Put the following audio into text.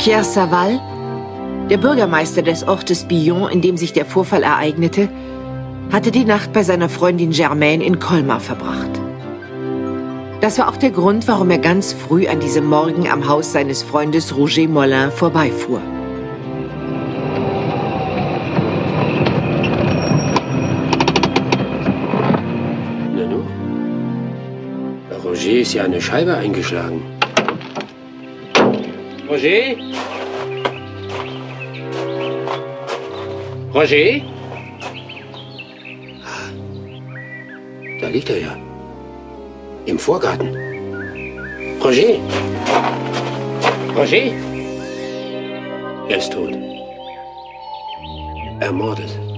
Pierre Saval, der Bürgermeister des Ortes Billon, in dem sich der Vorfall ereignete, hatte die Nacht bei seiner Freundin Germaine in Colmar verbracht. Das war auch der Grund, warum er ganz früh an diesem Morgen am Haus seines Freundes Roger Mollin vorbeifuhr. Nanu? Roger ist ja eine Scheibe eingeschlagen. Roger? Roger? Da liegt er ja. Im Vorgarten. Roger? Roger? Er ist tot. Ermordet.